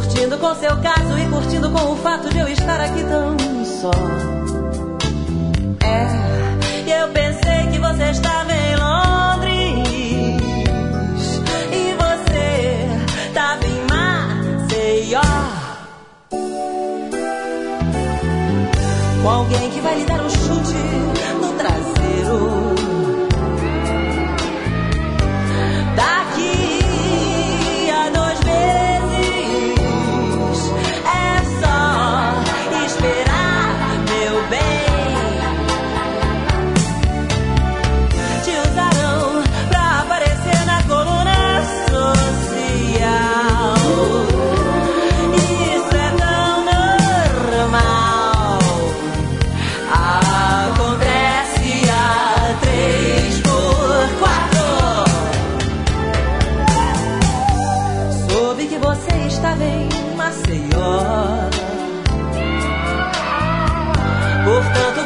curtindo com seu caso e curtindo com o fato de eu estar aqui tão só. E eu pensei que você estava em Londres e você estava em Maceió, com alguém que vai lhe dar um chute no traseiro. Daqui a 2 meses é só esperar, meu bem. Te usarão pra aparecer na coluna social. Isso é tão normal. Acontece a 3x4. Soube que você estava em Maceió, portanto